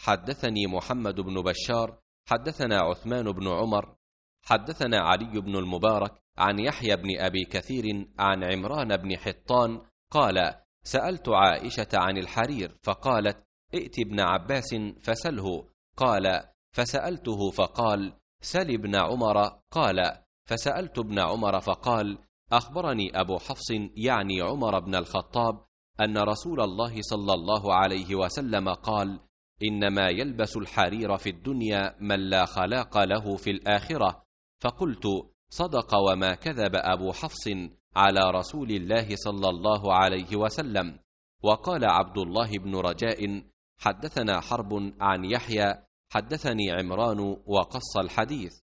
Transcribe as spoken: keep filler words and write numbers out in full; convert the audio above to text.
حدثني محمد بن بشار حدثنا عثمان بن عمر حدثنا علي بن المبارك عن يحيى بن أبي كثير عن عمران بن حطان قال: سألت عائشة عن الحرير فقالت: ائت ابن عباس فسله. قال: فسألته فقال: سل ابن عمر. قال: فسألت ابن عمر فقال: أخبرني أبو حفص يعني عمر بن الخطاب أن رسول الله صلى الله عليه وسلم قال: إنما يلبس الحرير في الدنيا من لا خلاق له في الآخرة. فقلت: صدق وما كذب أبو حفص على رسول الله صلى الله عليه وسلم. وقال عبد الله بن رجاء: حدثنا حرب عن يحيى حدثني عمران وقص الحديث.